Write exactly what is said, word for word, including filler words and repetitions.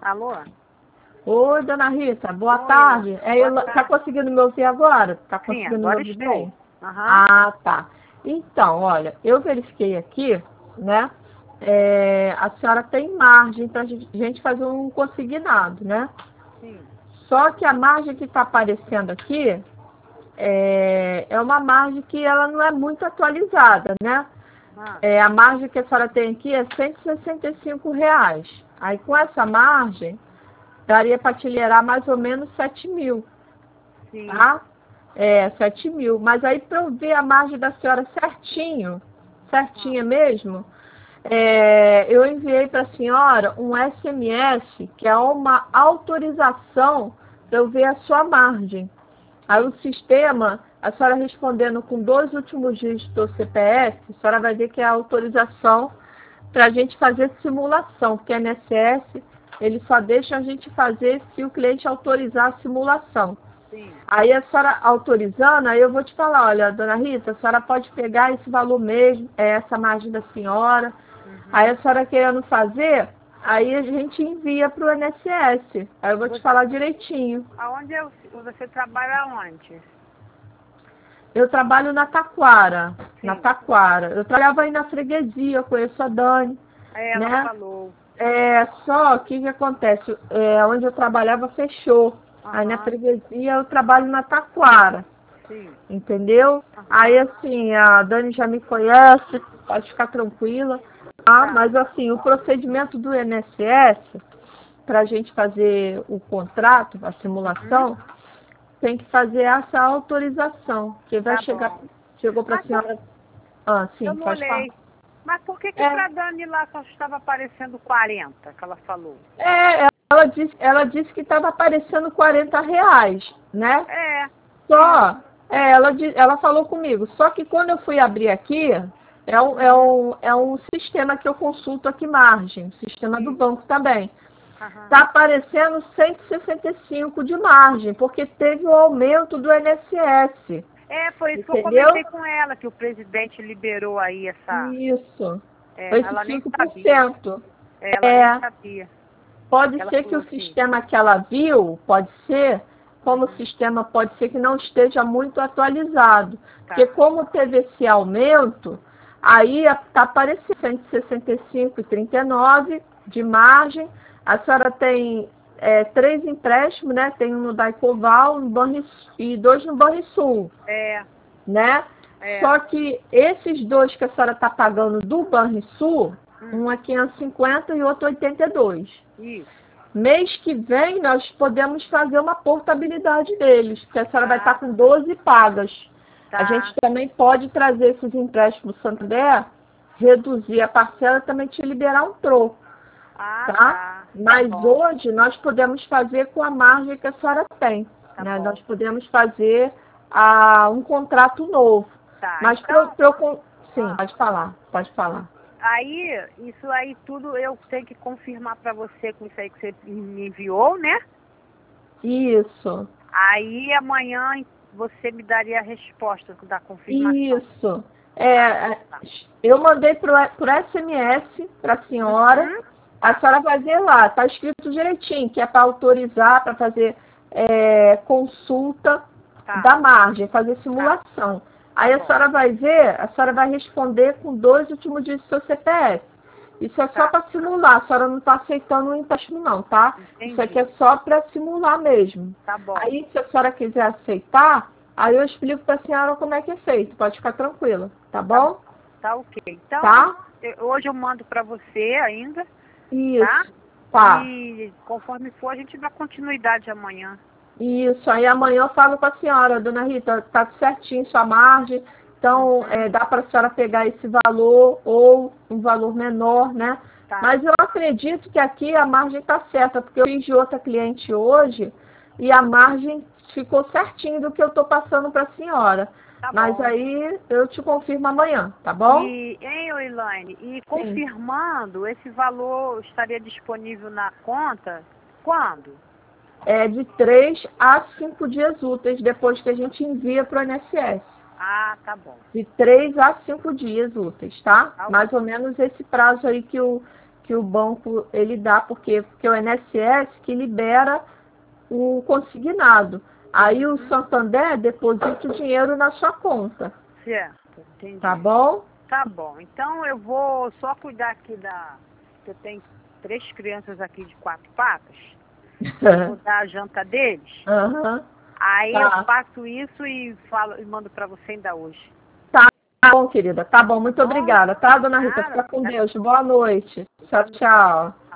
Alô? Oi, dona Rita, boa Oi, tarde. É, boa eu, tarde. tá conseguindo me ouvir agora? Tá Sim, conseguindo me agora ouvir estou. bem? Aham. Ah, tá. Então, olha, eu verifiquei aqui, né? é, a senhora tem margem para a gente fazer um consignado, né? Sim. Só que a margem que está aparecendo aqui é, é uma margem que ela não é muito atualizada, né? Ah, É, a margem que a senhora tem aqui é cento e sessenta e cinco reais. Aí com essa margem, daria para tilheirar mais ou menos sete mil, sim. tá? É, sete mil. Mas aí para eu ver a margem da senhora certinho, certinha mesmo, é, eu enviei para a senhora um S M S, que é uma autorização para eu ver a sua margem. Aí o sistema, a senhora respondendo com dois últimos dígitos do C P F, a senhora vai ver que é a autorização para a gente fazer simulação, porque a I N S S, ele só deixa a gente fazer se o cliente autorizar a simulação. Sim. Aí a senhora autorizando, aí eu vou te falar, olha, dona Rita, a senhora pode pegar esse valor mesmo, é essa margem da senhora. Uhum. Aí a senhora querendo fazer, aí a gente envia para o I N S S. Aí eu vou te Você- falar direitinho. Aonde eu, você trabalha aonde? Eu trabalho na Taquara, na Sim. Taquara. Eu trabalhava aí na freguesia, eu conheço a Dani, É, ela né? falou. É, só que o que acontece? É, onde eu trabalhava fechou. Aí na Aham. freguesia eu trabalho na Taquara, Sim. entendeu? Aham. Aí assim, a Dani já me conhece, pode ficar tranquila. Tá? Tá. Mas assim, o procedimento do I N S S, para a gente fazer o contrato, a Uhum. simulação, tem que fazer essa autorização, que vai Tá chegar, bom. chegou para a Mas por, senhora. Ah, eu sim, não pode falar. olhei. Mas por que que É, pra Dani lá só estava aparecendo quarenta, que ela falou? é, ela disse, ela disse que estava aparecendo quarenta reais, né? É. Só, é, ela, di- ela falou comigo, só que quando eu fui abrir aqui, é um, é Uhum. um, é um sistema que eu consulto aqui margem, sistema do Sim. banco também. Aham. Está aparecendo cento e sessenta e cinco de margem, porque teve o aumento do I N S S, É, foi isso que eu entendeu? comentei com ela, que o presidente liberou aí essa. Isso, É, esses ela nem cinco por sabia. cento. É, ela nem É, sabia. pode Ela ser que falou o assim. sistema que ela viu, pode ser, como o Uhum. sistema pode ser que não esteja muito atualizado. Porque Tá. como teve esse aumento, aí está aparecendo cento e sessenta e cinco vírgula trinta e nove de margem. A senhora tem é, três empréstimos, né? Tem um no Daicoval no Banri, e dois no Banrisul, É, né? é. Só que esses dois que a senhora está pagando do Banrisul, Hum, um é quinhentos e cinquenta e outro oitenta e dois. isso. Mês que vem nós podemos fazer uma portabilidade deles, porque a senhora vai estar Tá, com doze pagas. A gente tá. também pode trazer esses empréstimos Santander, reduzir a parcela e também te liberar um troco, Ah, tá? tá. Tá Mas bom, hoje nós podemos fazer com a margem que a senhora tem, tá né? Nós bom. podemos fazer ah, um contrato novo. Tá, Mas pro, então. pro, con- sim, Ah, pode falar, pode falar. aí, isso aí tudo eu tenho que confirmar pra você com isso aí que você me enviou, né? Isso. Aí amanhã você me daria a resposta da confirmação. Isso. Ah, É, tá. eu mandei por, por S M S para a senhora. Uhum. A Tá, senhora vai ver lá, está escrito direitinho, que é para autorizar, para fazer é, consulta tá, da margem, fazer tá, simulação. tá Aí a bom. senhora vai ver, a senhora vai responder com dois últimos dígitos do seu C P F. Isso é só Tá, para simular, a senhora não está aceitando o empréstimo não, tá? Isso aqui é entendi. só para simular mesmo. Tá bom. Aí, se a senhora quiser aceitar, aí eu explico para a senhora como é que é feito. Pode ficar tranquila, tá Tá, bom? tá ok. Então, Tá? eu- hoje eu mando pra você ainda, tá? Isso. Tá. E conforme for, a gente dá continuidade amanhã. Isso. Aí amanhã eu falo com a senhora, dona Rita, tá certinho sua margem. Então, Uhum. é, dá para a senhora pegar esse valor ou um valor menor, né? Tá, Mas eu acredito que aqui a margem está certa, porque eu fiz de outra cliente hoje e a margem ficou certinho do que eu estou passando para a senhora. tá Mas bom. aí eu te confirmo amanhã, tá bom? E, hein, ô Elaine, e Sim. confirmando, esse valor estaria disponível na conta quando? É de três a cinco dias úteis depois que a gente envia para o I N S S. Ah, tá bom. De três a cinco dias úteis, tá? Tá Mais ok. ou menos esse prazo aí que o, que o banco ele dá, porque, porque é o I N S S que libera o consignado. Aí o Santander deposita o dinheiro na sua conta. Certo, entendi. Tá bom? Tá bom. Então eu vou só cuidar aqui da... Eu tenho três crianças aqui de quatro patas. Vou dar a janta deles. Uhum. Aí Tá. eu faço isso e falo e mando para você ainda hoje. Tá bom, querida. Tá bom. Muito Bom, obrigada, tá, dona Rita? nada, Fica com tá. Deus. Boa noite. Tchau, tchau.